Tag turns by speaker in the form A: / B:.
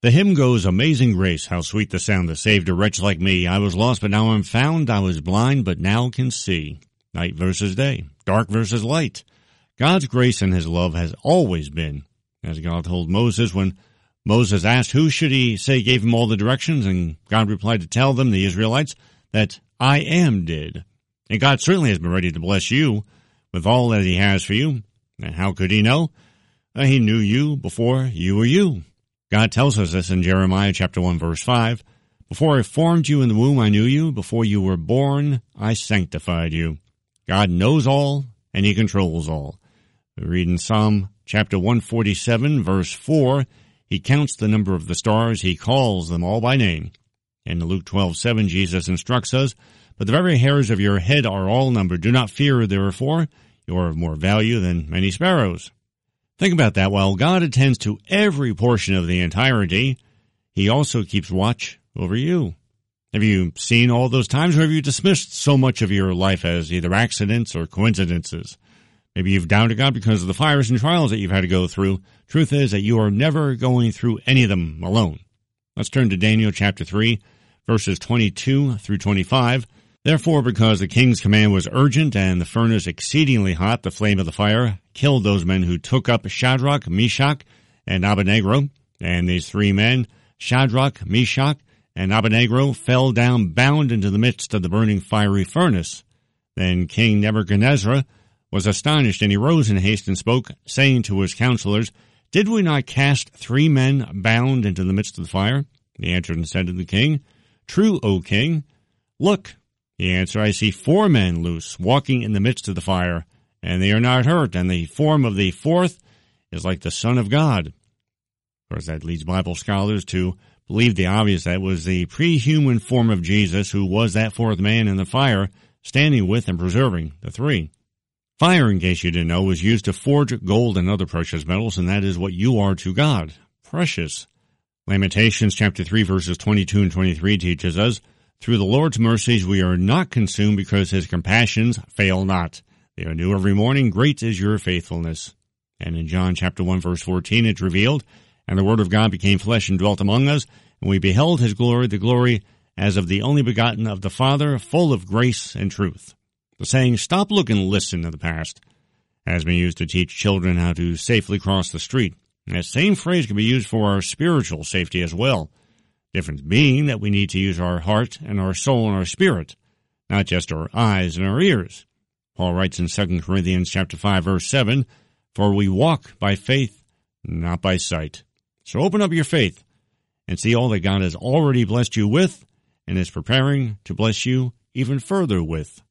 A: The hymn goes, Amazing Grace, how sweet the sound that saved a wretch like me. I was lost, but now I'm found. I was blind, but now can see. Night versus day, dark versus light. God's grace and his love has always been. As God told Moses when Moses asked who should he say gave him all the directions, and God replied to tell them, the Israelites, that I am did. And God certainly has been ready to bless you with all that he has for you. And how could he know? He knew you before you were you. God tells us this in Jeremiah chapter 1, verse 5. Before I formed you in the womb, I knew you. Before you were born, I sanctified you. God knows all, and he controls all. We read in Psalm chapter 147, verse 4, he counts the number of the stars, he calls them all by name. And in Luke 12:7, Jesus instructs us, but the very hairs of your head are all numbered. Do not fear, therefore, you are of more value than many sparrows. Think about that. While God attends to every portion of the entirety, he also keeps watch over you. Have you seen all those times, or have you dismissed so much of your life as either accidents or coincidences? Maybe you've doubted God because of the fires and trials that you've had to go through. Truth is that you are never going through any of them alone. Let's turn to Daniel chapter 3, verses 22 through 25. Therefore, because the king's command was urgent and the furnace exceedingly hot, the flame of the fire killed those men who took up Shadrach, Meshach, and Abednego. And these three men, Shadrach, Meshach, and Abednego, fell down bound into the midst of the burning fiery furnace. Then King Nebuchadnezzar was astonished, and he rose in haste and spoke, saying to his counselors, Did we not cast 3 men bound into the midst of the fire? He answered and said to the king, True, O king. Look, he answered, I see 4 men loose, walking in the midst of the fire, and they are not hurt, and the form of the 4th is like the Son of God. Of course, that leads Bible scholars to believe the obvious, that was the pre-human form of Jesus, who was that 4th man in the fire, standing with and preserving the 3. Fire, in case you didn't know, was used to forge gold and other precious metals, and that is what you are to God, precious. Lamentations chapter 3, verses 22 and 23 teaches us, Through the Lord's mercies we are not consumed, because his compassions fail not. They are new every morning. Great is your faithfulness. And in John chapter 1, verse 14, it's revealed, And the Word of God became flesh and dwelt among us, and we beheld his glory, the glory as of the only begotten of the Father, full of grace and truth. The saying, stop, look, and listen to the past has been used to teach children how to safely cross the street. And that same phrase can be used for our spiritual safety as well. Difference being that we need to use our heart and our soul and our spirit, not just our eyes and our ears. Paul writes in 2 Corinthians chapter 5, verse 7, For we walk by faith, not by sight. So open up your faith and see all that God has already blessed you with and is preparing to bless you even further with.